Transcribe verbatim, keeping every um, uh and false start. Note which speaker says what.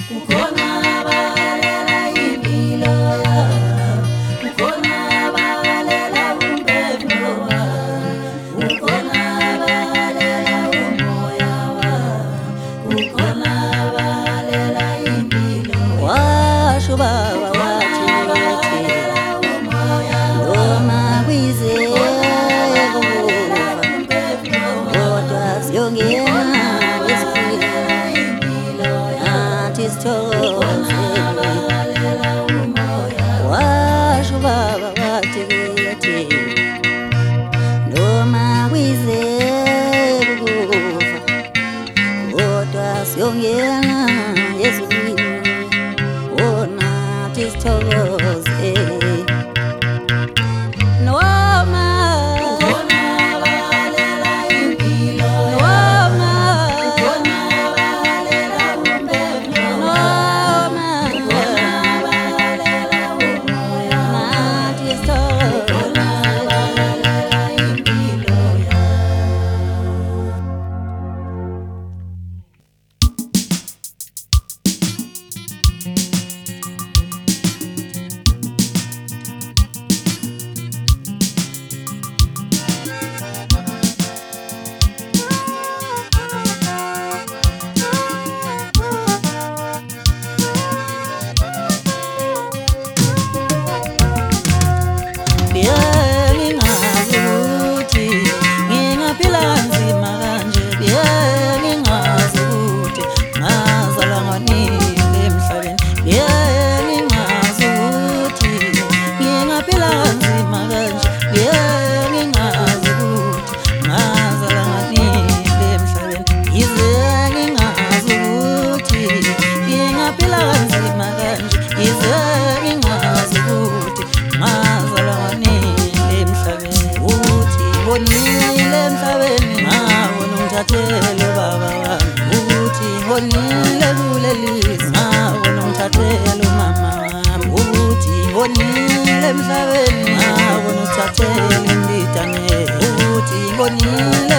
Speaker 1: Kukhona abalela impilo yami, kukhona abalela umphefumulo wami, kukhona abalela umoya wami, kukhona abalela impilo yami.
Speaker 2: Washo baba wathi noma kwizeko kodwa siyongena nathi sithokoze. Washo baba wathi kithi noma kwizeko kodwa siyongena ezulwini nathi sithokoze. Noma
Speaker 1: Kukhona abalela impilo
Speaker 2: noma
Speaker 1: kukhona abalela umphefumulo
Speaker 2: noma
Speaker 1: kukhona abalela umoya
Speaker 2: nathi sithokoze.
Speaker 1: abalela impilo yami.
Speaker 2: Bengingazi ukuthi ngingaphila kanzima kanje, bengingazi ukuthi ngazalwa nganini emhlabeni, bengingazi ukuthi ngingaphila kanzima kanje, bengingazi ukuthi ngazalwa nganini emhlabeni, yize ngingazi ukuthi ngingaphila kanzima kanje, yize ngingazi ukuthi ngazalwa nganini emhlabeni. Uthi ngonile emhlabeni ngabona ungithathele baba wami, uthi ngonile kulelizwe ngabona ungithathele umama wami, uthi ngonile emhlabeni ngabona ungithathele indidane, uthi ngonile